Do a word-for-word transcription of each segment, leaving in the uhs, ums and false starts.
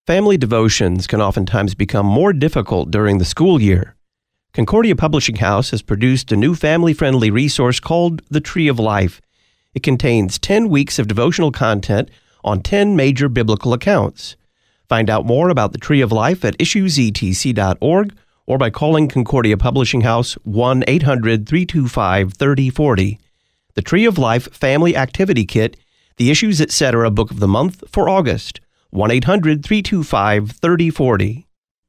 Family devotions can oftentimes become more difficult during the school year. Concordia Publishing House has produced a new family-friendly resource called The Tree of Life. It contains ten weeks of devotional content on ten major biblical accounts. Find out more about The Tree of Life at issues e t c dot org or by calling Concordia Publishing House one eight hundred, three two five, three oh four oh. The Tree of Life Family Activity Kit, the Issues Etc. Book of the Month for August. one eight hundred, three two five, three oh four oh. The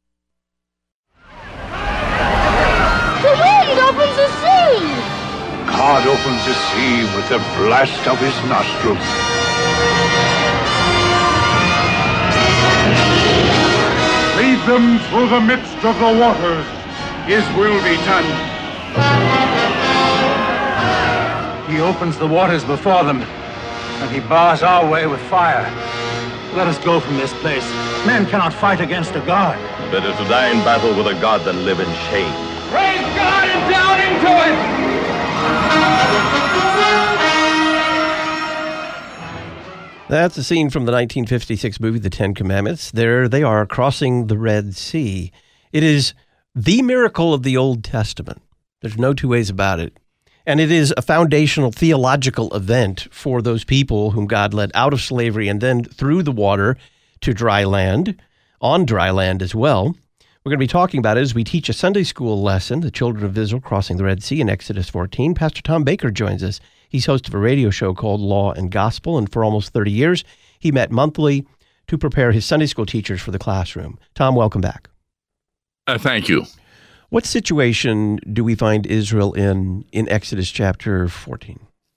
wind opens the sea! God opens the sea with the blast of his nostrils. Lead them through the midst of the waters. His will be done. He opens the waters before them, and he bars our way with fire. Let us go from this place. Men cannot fight against a God. Better to die in battle with a God than live in shame. Praise God and down into it! That's a scene from the nineteen fifty-six movie, The Ten Commandments. There they are crossing the Red Sea. It is the miracle of the Old Testament. There's no two ways about it. And it is a foundational theological event for those people whom God led out of slavery and then through the water to dry land, on dry land as well. We're going to be talking about it as we teach a Sunday school lesson, the children of Israel crossing the Red Sea in Exodus fourteen. Pastor Tom Baker joins us. He's host of a radio show called Law and Gospel, and for almost thirty years, he met monthly to prepare his Sunday school teachers for the classroom. Tom, welcome back. Uh, thank you. What situation do we find Israel in in Exodus chapter fourteen?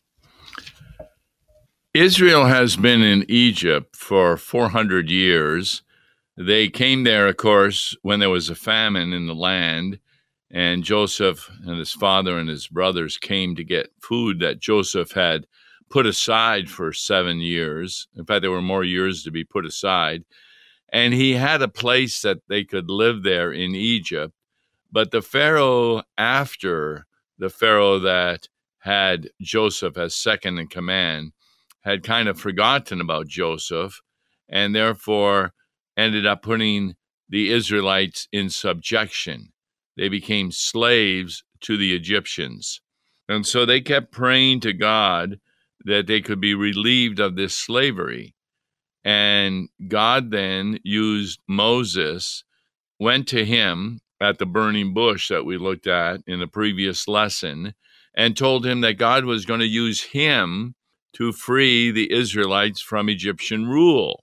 Israel has been in Egypt for four hundred years. They came there, of course, when there was a famine in the land, and Joseph and his father and his brothers came to get food that Joseph had put aside for seven years. In fact, there were more years to be put aside. And he had a place that they could live there in Egypt. But the Pharaoh after the Pharaoh that had Joseph as second in command had kind of forgotten about Joseph and therefore ended up putting the Israelites in subjection. They became slaves to the Egyptians. And so they kept praying to God that they could be relieved of this slavery. And God then used Moses, went to him at the burning bush that we looked at in the previous lesson, and told him that God was going to use him to free the Israelites from Egyptian rule.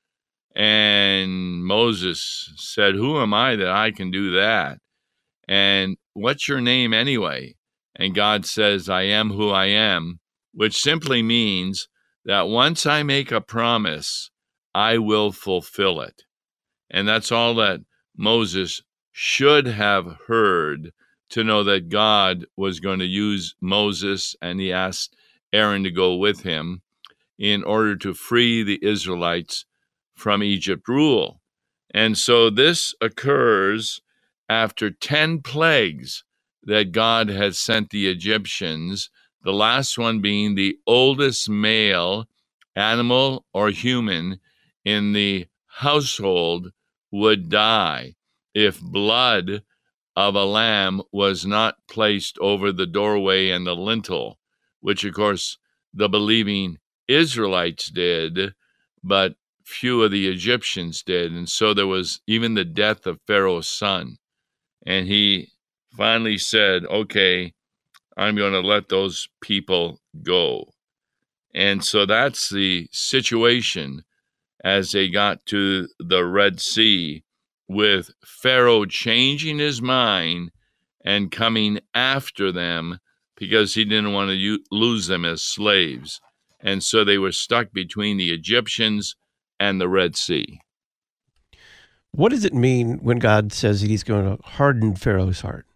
And Moses said, "Who am I that I can do that? And what's your name anyway?" And God says, "I am who I am," which simply means that once I make a promise, I will fulfill it. And that's all that Moses should have heard to know that God was going to use Moses, and he asked Aaron to go with him in order to free the Israelites from Egypt rule. And so this occurs after ten plagues that God had sent the Egyptians, the last one being the oldest male, animal or human, in the household would die if blood of a lamb was not placed over the doorway and the lintel, which, of course, the believing Israelites did, but few of the Egyptians did. And so there was even the death of Pharaoh's son. And he finally said, "Okay, I'm going to let those people go." And so that's the situation as they got to the Red Sea, with Pharaoh changing his mind and coming after them because he didn't want to u- lose them as slaves. And so they were stuck between the Egyptians and the Red Sea. What does it mean when God says that he's going to harden Pharaoh's heart?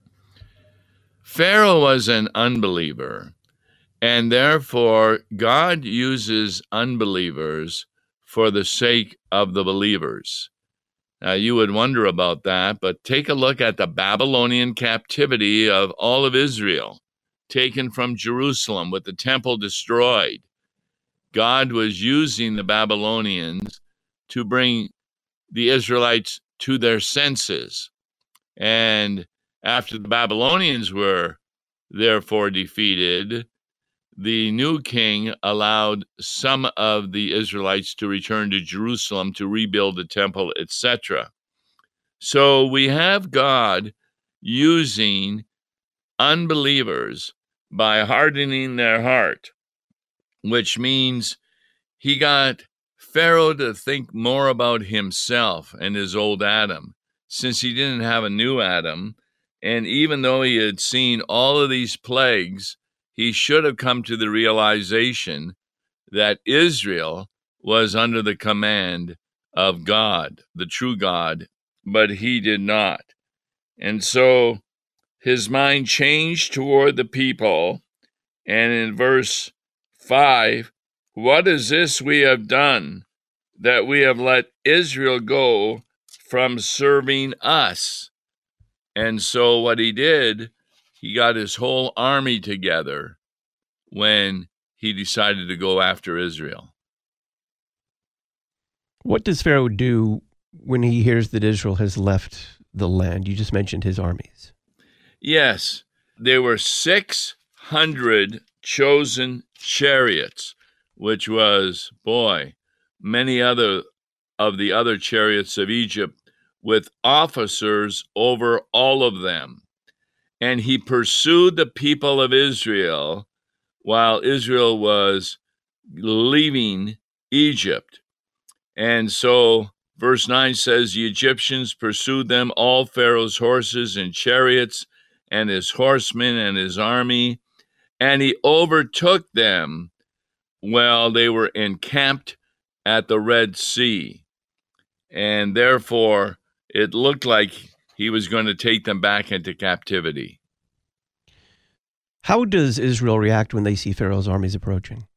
Pharaoh was an unbeliever, and therefore God uses unbelievers for the sake of the believers. Now, you would wonder about that, but take a look at the Babylonian captivity of all of Israel, taken from Jerusalem with the temple destroyed. God was using the Babylonians to bring the Israelites to their senses. And after the Babylonians were therefore defeated, the new king allowed some of the Israelites to return to Jerusalem to rebuild the temple, et cetera. So we have God using unbelievers by hardening their heart, which means he got Pharaoh to think more about himself and his old Adam, since he didn't have a new Adam. And even though he had seen all of these plagues, he should have come to the realization that Israel was under the command of God, the true God, but he did not. And so his mind changed toward the people. And in verse five, what is this we have done, that we have let Israel go from serving us? And so what he did, he got his whole army together when he decided to go after Israel. What does Pharaoh do when he hears that Israel has left the land? You just mentioned his armies. Yes, there were six hundred chosen chariots, which was, boy, many other of the other chariots of Egypt, with officers over all of them. And he pursued the people of Israel while Israel was leaving Egypt. And so verse nine says, the Egyptians pursued them, all Pharaoh's horses and chariots, and his horsemen and his army, and he overtook them while they were encamped at the Red Sea. And therefore, it looked like he was going to take them back into captivity. How does Israel react when they see Pharaoh's armies approaching?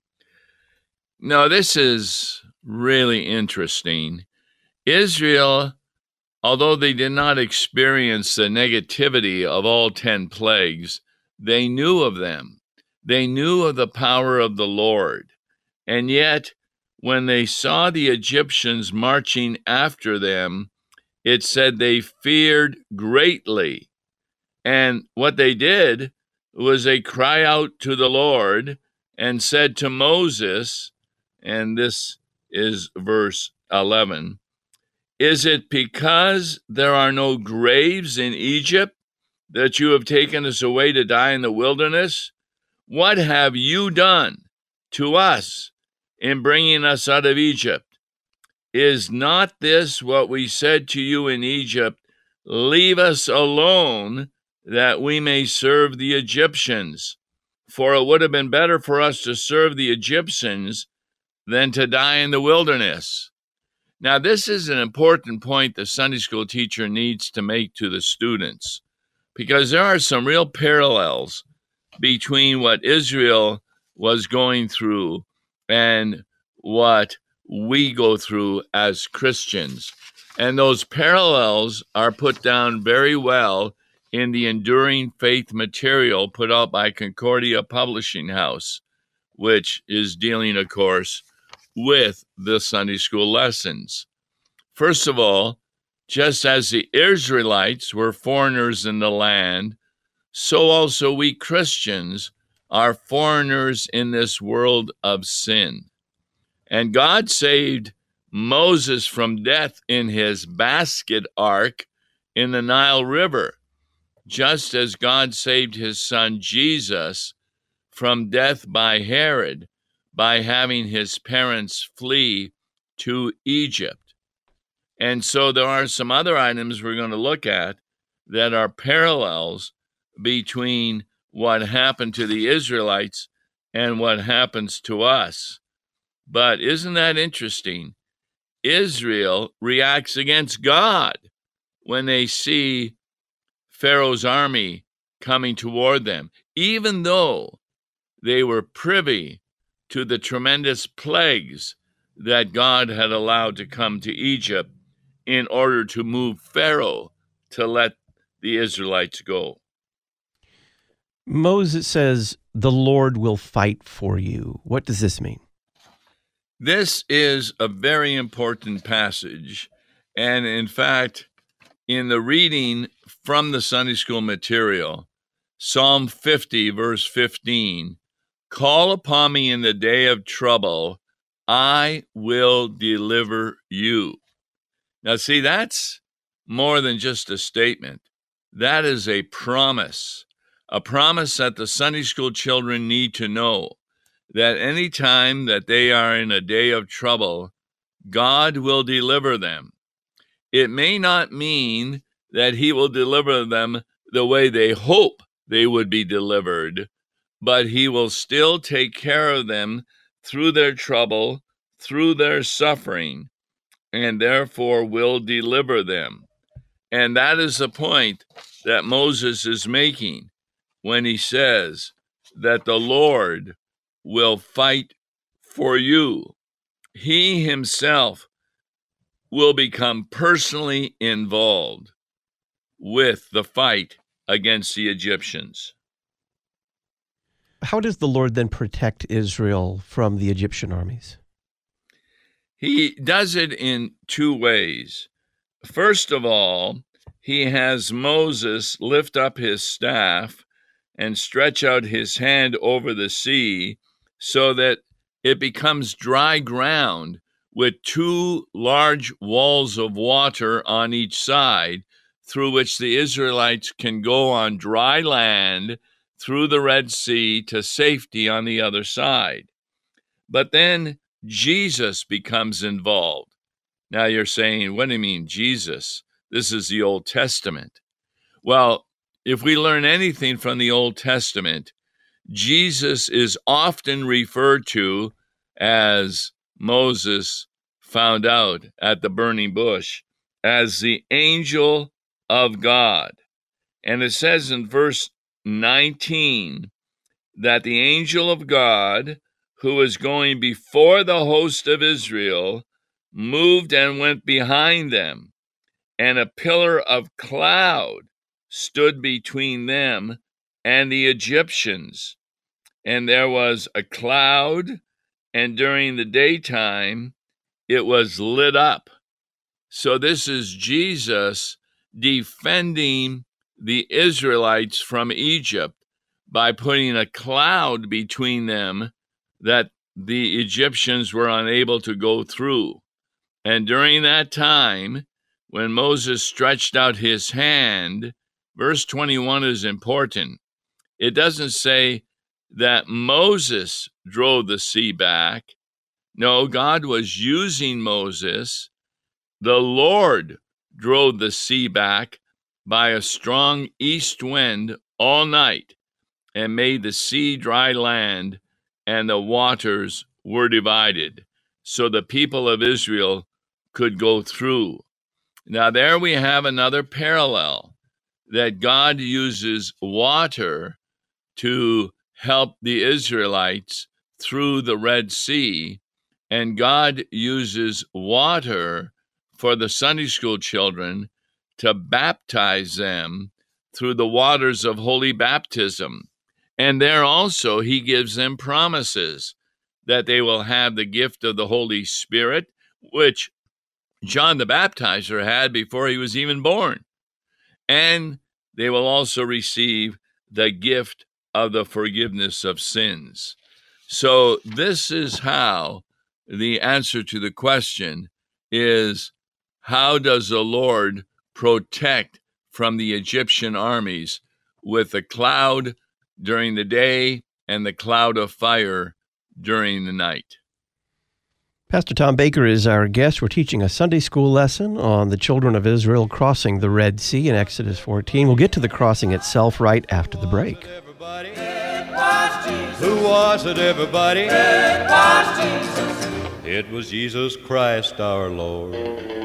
No, this is really interesting. Israel, although they did not experience the negativity of all ten plagues, they knew of them. They knew of the power of the Lord. And yet, when they saw the Egyptians marching after them, it said they feared greatly. And what they did was they cry out to the Lord and said to Moses, and this is verse eleven, is it because there are no graves in Egypt that you have taken us away to die in the wilderness? What have you done to us in bringing us out of Egypt? Is not this what we said to you in Egypt? Leave us alone that we may serve the Egyptians. For it would have been better for us to serve the Egyptians than to die in the wilderness. Now, this is an important point the Sunday school teacher needs to make to the students, because there are some real parallels between what Israel was going through and what we go through as Christians. And those parallels are put down very well in the Enduring Faith material put out by Concordia Publishing House, which is dealing, of course, with the Sunday school lessons. First of all, just as the Israelites were foreigners in the land, so also we Christians are foreigners in this world of sin. And God saved Moses from death in his basket ark in the Nile River, just as God saved his son Jesus from death by Herod by having his parents flee to Egypt. And so there are some other items we're going to look at that are parallels between what happened to the Israelites and what happens to us. But isn't that interesting? Israel reacts against God when they see Pharaoh's army coming toward them, even though they were privy to the tremendous plagues that God had allowed to come to Egypt in order to move Pharaoh to let the Israelites go. Moses says, the Lord will fight for you. What does this mean? This is a very important passage, And in fact, in the reading from the Sunday school material, Psalm fifty, verse fifteen, call upon me in the day of trouble, I will deliver you. Now, see, that's more than just a statement. That is a promise, a promise that the Sunday school children need to know, that any time that they are in a day of trouble, God will deliver them. It may not mean that he will deliver them the way they hope they would be delivered, but he will still take care of them through their trouble, through their suffering, and therefore will deliver them. And that is the point that Moses is making when he says that the Lord will fight for you. He himself will become personally involved with the fight against the Egyptians. How does the Lord then protect Israel from the Egyptian armies? He does it in two ways. First of all, he has Moses lift up his staff and stretch out his hand over the sea so that it becomes dry ground with two large walls of water on each side, through which the Israelites can go on dry land through the Red Sea to safety on the other side. But then Jesus becomes involved. Now you're saying, what do you mean, Jesus? This is the Old Testament. Well, if we learn anything from the Old Testament, Jesus is often referred to, as Moses found out at the burning bush, as the angel of God. And it says in verse nineteen that the angel of God, who was going before the host of Israel, moved and went behind them, and a pillar of cloud stood between them and the Egyptians. And there was a cloud, and during the daytime it was lit up. So this is Jesus defending the Israelites from Egypt by putting a cloud between them that the Egyptians were unable to go through. And during that time, when Moses stretched out his hand, verse twenty-one is important. It doesn't say that Moses drove the sea back. No, God was using Moses. The Lord drove the sea back by a strong east wind all night and made the sea dry land, and the waters were divided, so the people of Israel could go through. Now there we have another parallel, that God uses water to help the Israelites through the Red Sea, and God uses water for the Sunday school children to baptize them through the waters of holy baptism. And there also he gives them promises that they will have the gift of the Holy Spirit, which John the Baptizer had before he was even born. And they will also receive the gift of the forgiveness of sins. So this is how the answer to the question is, how does the Lord protect from the Egyptian armies with a cloud during the day and the cloud of fire during the night? Pastor Tom Baker is our guest. We're teaching a Sunday school lesson on the children of Israel crossing the Red Sea in Exodus fourteen. We'll get to the crossing itself right after the break. Everybody. It was Jesus. Who was it, everybody? It was Jesus. It was Jesus Christ our Lord.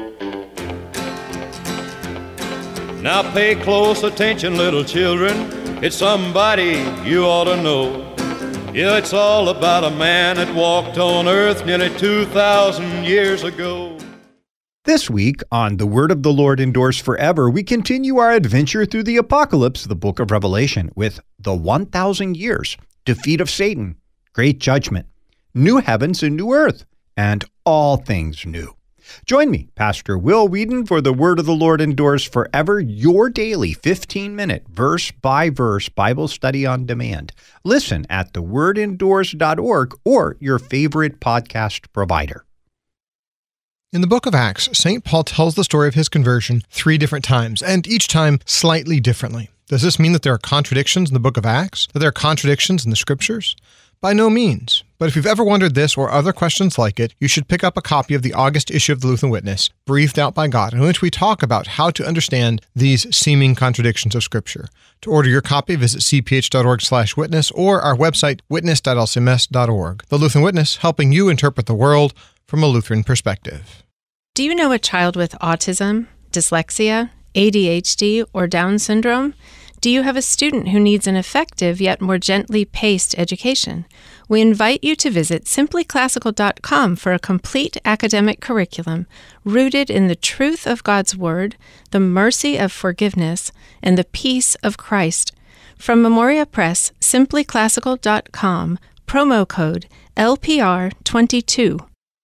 Now pay close attention, little children. It's somebody you ought to know. Yeah, it's all about a man that walked on earth nearly two thousand years ago. This week on The Word of the Lord Endures Forever, we continue our adventure through the Apocalypse, the book of Revelation, with the one thousand years, defeat of Satan, great judgment, new heavens and new earth, and all things new. Join me, Pastor Will Whedon, for the Word of the Lord Endures Forever, your daily fifteen-minute verse-by-verse Bible study on demand. Listen at the word endures dot org or your favorite podcast provider. In the book of Acts, Saint Paul tells the story of his conversion three different times, and each time slightly differently. Does this mean that there are contradictions in the book of Acts? That there are contradictions in the scriptures? By no means. But if you've ever wondered this or other questions like it, you should pick up a copy of the August issue of the Lutheran Witness, Breathed Out by God, in which we talk about how to understand these seeming contradictions of Scripture. To order your copy, visit c p h dot org slash witness or our website, witness dot l c m s dot org. The Lutheran Witness, helping you interpret the world from a Lutheran perspective. Do you know a child with autism, dyslexia, A D H D, or Down syndrome? Do you have a student who needs an effective yet more gently paced education? We invite you to visit simply classical dot com for a complete academic curriculum rooted in the truth of God's Word, the mercy of forgiveness, and the peace of Christ. From Memoria Press, simply classical dot com, promo code L P R twenty-two.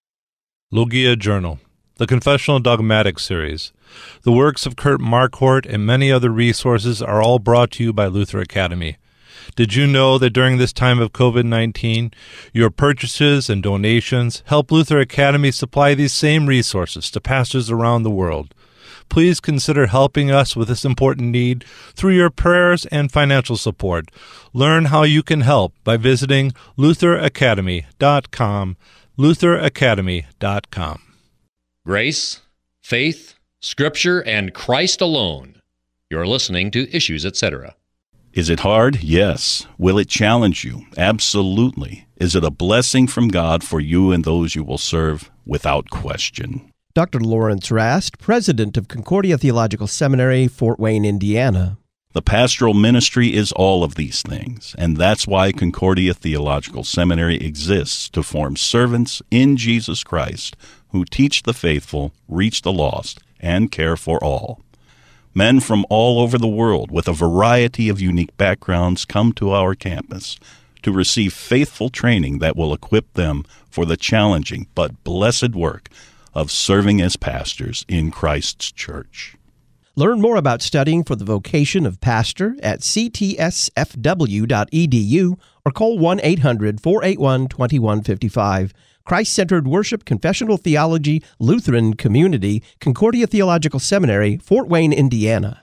Logia Journal, the Confessional Dogmatic Series. The works of Kurt Marquardt and many other resources are all brought to you by Luther Academy. Did you know that during this time of covid nineteen, your purchases and donations help Luther Academy supply these same resources to pastors around the world? Please consider helping us with this important need through your prayers and financial support. Learn how you can help by visiting luther academy dot com, luther academy dot com. Grace, faith, Scripture, and Christ alone. You're listening to Issues, et cetera. Is it hard? Yes. Will it challenge you? Absolutely. Is it a blessing from God for you and those you will serve? Without question. Doctor Lawrence Rast, president of Concordia Theological Seminary, Fort Wayne, Indiana. The pastoral ministry is all of these things, and that's why Concordia Theological Seminary exists, to form servants in Jesus Christ who teach the faithful, reach the lost, and care for all. Men from all over the world with a variety of unique backgrounds come to our campus to receive faithful training that will equip them for the challenging but blessed work of serving as pastors in Christ's church. Learn more about studying for the vocation of pastor at c t s f w dot e d u or call one eight hundred, four eight one, two one five five. Christ-Centered Worship, Confessional Theology, Lutheran Community, Concordia Theological Seminary, Fort Wayne, Indiana.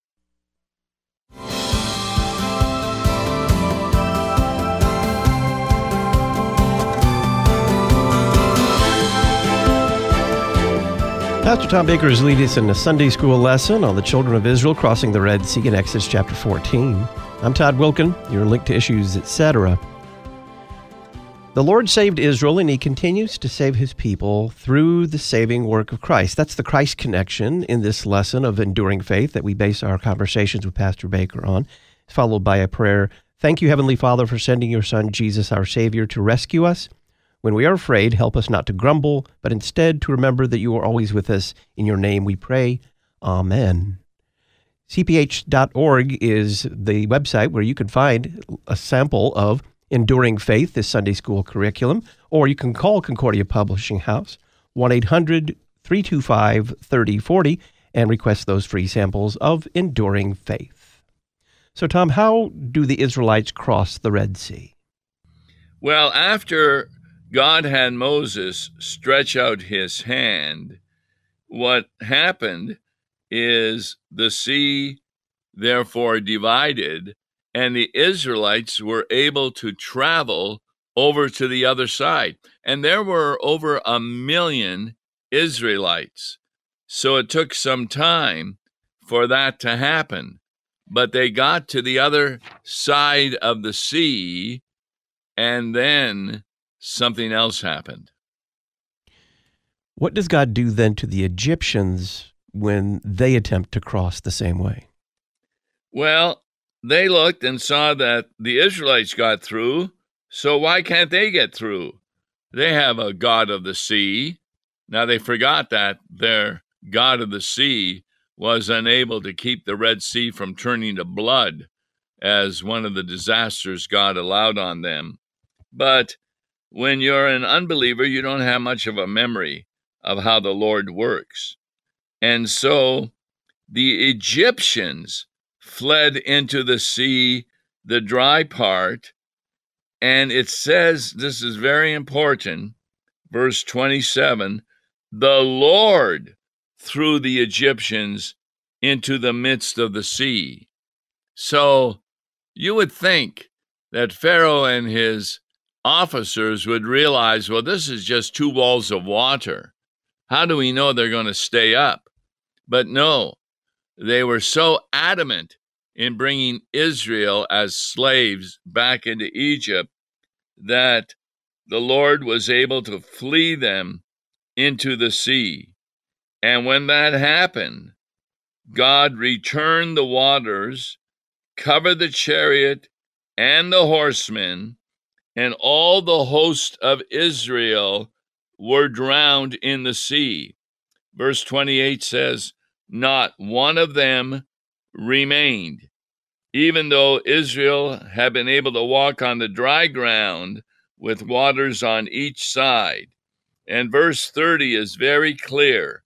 Pastor Tom Baker is leading us in a Sunday school lesson on the children of Israel crossing the Red Sea in Exodus chapter fourteen. I'm Todd Wilkin, your link to Issues, et cetera. The Lord saved Israel, and he continues to save his people through the saving work of Christ. That's the Christ connection in this lesson of enduring faith that we base our conversations with Pastor Baker on, followed by a prayer. Thank you, Heavenly Father, for sending your Son, Jesus, our Savior, to rescue us. When we are afraid, help us not to grumble, but instead to remember that you are always with us. In your name we pray. Amen. c p h dot org is the website where you can find a sample of Enduring Faith, this Sunday school curriculum, or you can call Concordia Publishing House, one eight hundred, three two five, three oh four oh, and request those free samples of Enduring Faith. So, Tom, how do the Israelites cross the Red Sea? Well, after God had Moses stretch out his hand, what happened is the sea therefore divided, and the Israelites were able to travel over to the other side. And there were over a million Israelites. So it took some time for that to happen. But they got to the other side of the sea, and then something else happened. What does God do then to the Egyptians when they attempt to cross the same way? Well, they looked and saw that the Israelites got through, so why can't they get through? They have a God of the sea. Now, they forgot that their God of the sea was unable to keep the Red Sea from turning to blood as one of the disasters God allowed on them. But when you're an unbeliever, you don't have much of a memory of how the Lord works. And so the Egyptians fled into the sea, the dry part, and it says, this is very important, verse twenty-seven, the Lord threw the Egyptians into the midst of the sea. So you would think that Pharaoh and his officers would realize, well, this is just two walls of water. How do we know they're going to stay up? But no, they were so adamant in bringing Israel as slaves back into Egypt that the Lord was able to flee them into the sea. And when that happened, God returned the waters, covered the chariot and the horsemen, and all the host of Israel were drowned in the sea. Verse twenty-eight says, not one of them remained, even though Israel had been able to walk on the dry ground with waters on each side. And verse thirty is very clear.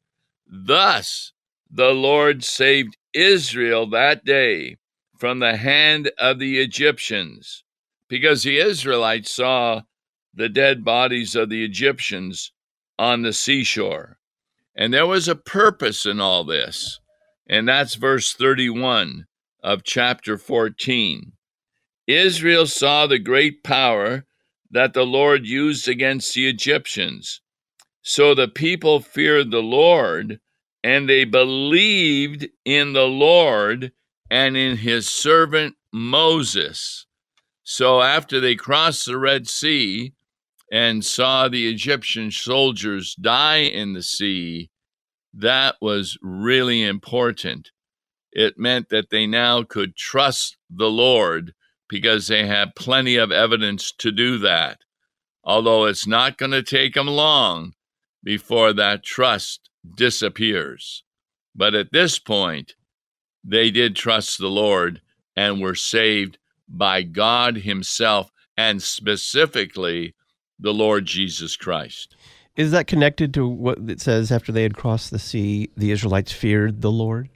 Thus the Lord saved Israel that day from the hand of the Egyptians, because the Israelites saw the dead bodies of the Egyptians on the seashore. And there was a purpose in all this, and that's verse thirty-one of chapter fourteen. Israel saw the great power that the Lord used against the Egyptians. So the people feared the Lord, and they believed in the Lord and in his servant Moses. So after they crossed the Red Sea and saw the Egyptian soldiers die in the sea, that was really important. It meant that they now could trust the Lord because they had plenty of evidence to do that. Although it's not going to take them long before that trust disappears. But at this point, they did trust the Lord and were saved by God himself, and specifically the Lord Jesus Christ. Is that connected to what it says after they had crossed the sea, the Israelites feared the Lord?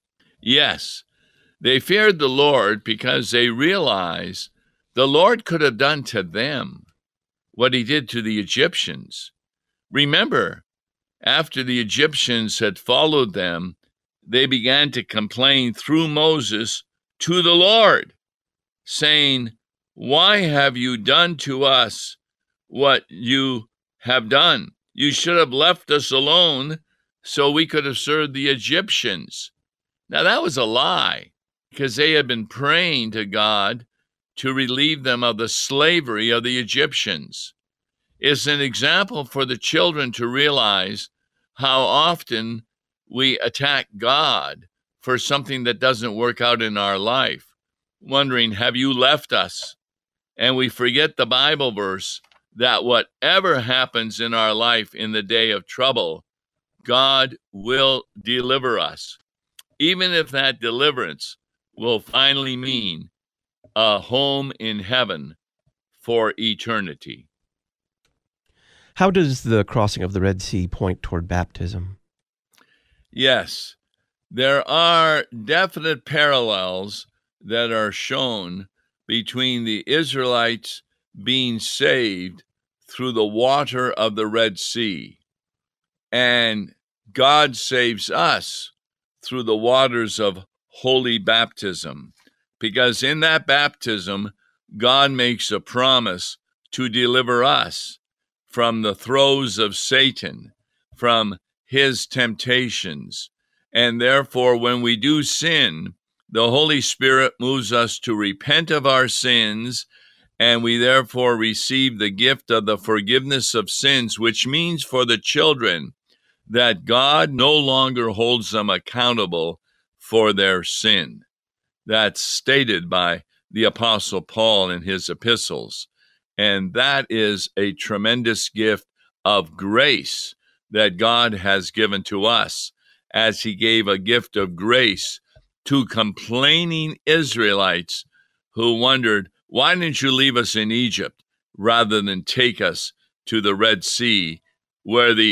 Yes, they feared the Lord because they realized the Lord could have done to them what he did to the Egyptians. Remember, after the Egyptians had followed them, they began to complain through Moses to the Lord, saying, why have you done to us what you have done? You should have left us alone so we could have served the Egyptians. Now that was a lie, because they had been praying to God to relieve them of the slavery of the Egyptians. It's an example for the children to realize how often we attack God for something that doesn't work out in our life, wondering, have you left us? And we forget the Bible verse that whatever happens in our life in the day of trouble, God will deliver us, even if that deliverance will finally mean a home in heaven for eternity. How does the crossing of the Red Sea point toward baptism? Yes, there are definite parallels that are shown between the Israelites being saved through the water of the Red Sea, and God saves us through the waters of holy baptism, because in that baptism, God makes a promise to deliver us from the throes of Satan, from his temptations. And therefore, when we do sin, the Holy Spirit moves us to repent of our sins, and we therefore receive the gift of the forgiveness of sins, which means for the children that God no longer holds them accountable for their sin. That's stated by the Apostle Paul in his epistles. And that is a tremendous gift of grace that God has given to us, as he gave a gift of grace to complaining Israelites who wondered, why didn't you leave us in Egypt rather than take us to the Red Sea, where the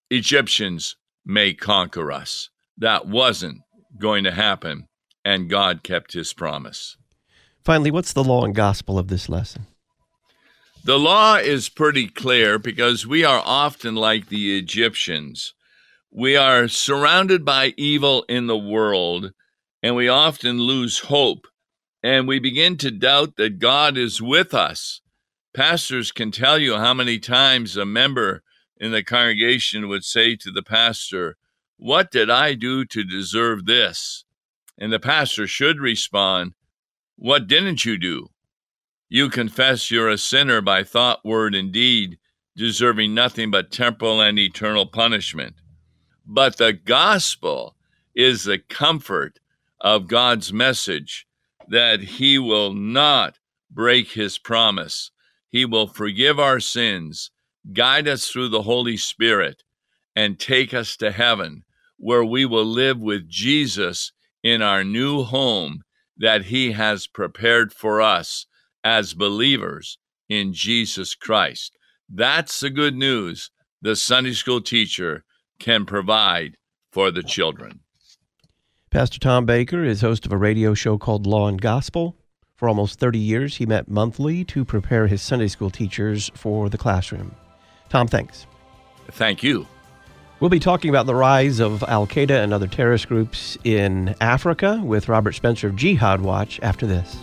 Egyptians may conquer us. That wasn't going to happen, and God kept his promise. Finally, what's the law and gospel of this lesson? The law is pretty clear because we are often like the Egyptians. We are surrounded by evil in the world, and we often lose hope, and we begin to doubt that God is with us. Pastors can tell you how many times a member in the congregation would say to the pastor, "What did I do to deserve this?" And the pastor should respond, "What didn't you do? You confess you're a sinner by thought, word, and deed, deserving nothing but temporal and eternal punishment." But the gospel is the comfort of God's message that he will not break his promise. He will forgive our sins, guide us through the Holy Spirit, and take us to heaven, where we will live with Jesus in our new home that he has prepared for us as believers in Jesus Christ. That's the good news the Sunday school teacher can provide for the children. Pastor Tom Baker is host of a radio show called Law and Gospel. For almost thirty years, he met monthly to prepare his Sunday school teachers for the classroom. Tom, thanks. Thank you. We'll be talking about the rise of Al-Qaeda and other terrorist groups in Africa with Robert Spencer of Jihad Watch after this.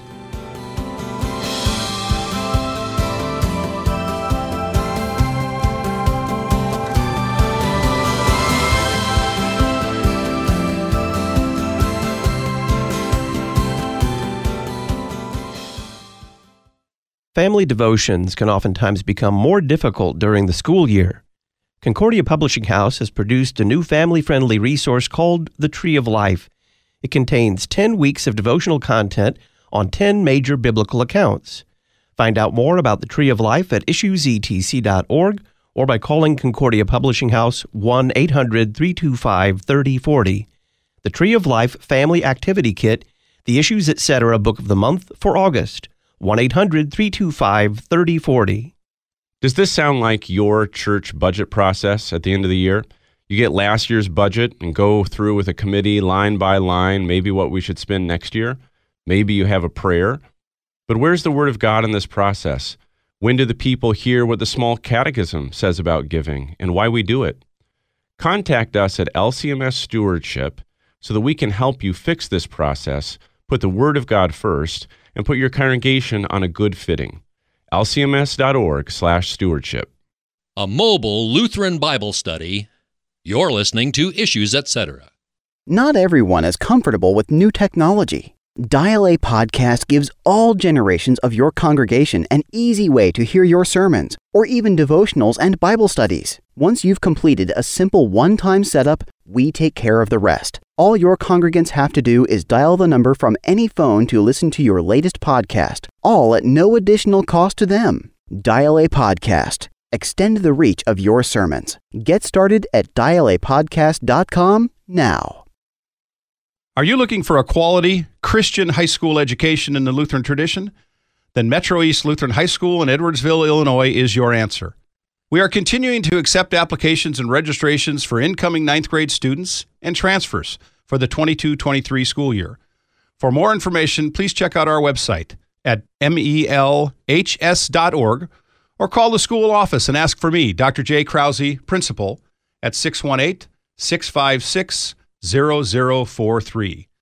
Family devotions can oftentimes become more difficult during the school year. Concordia Publishing House has produced a new family-friendly resource called The Tree of Life. It contains ten weeks of devotional content on ten major biblical accounts. Find out more about The Tree of Life at issues e t c dot org or by calling Concordia Publishing House one eight hundred, three two five, three oh four oh. The Tree of Life Family Activity Kit, the Issues Etc. Book of the Month for August. one eight hundred, three two five, three oh four oh. Does this sound like your church budget process at the end of the year? You get last year's budget and go through with a committee line by line, maybe what we should spend next year. Maybe you have a prayer. But where's the Word of God in this process? When do the people hear what the small catechism says about giving and why we do it? Contact us at L C M S Stewardship so that we can help you fix this process, put the Word of God first, and put your congregation on a good fitting. L C M S dot org slash stewardship. A mobile Lutheran Bible study. You're listening to Issues Etc. Not everyone is comfortable with new technology. Dial A Podcast gives all generations of your congregation an easy way to hear your sermons, or even devotionals and Bible studies. Once you've completed a simple one-time setup, we take care of the rest. All your congregants have to do is dial the number from any phone to listen to your latest podcast, all at no additional cost to them. Dial A Podcast. Extend the reach of your sermons. Get started at dial a podcast dot com now. Are you looking for a quality Christian high school education in the Lutheran tradition? Then Metro East Lutheran High School in Edwardsville, Illinois is your answer. We are continuing to accept applications and registrations for incoming ninth grade students and transfers for the twenty-two twenty-three school year. For more information, please check out our website at melhs dot org or call the school office and ask for me, Doctor Jay Krause, principal, at six one eight, six five six, zero zero four three.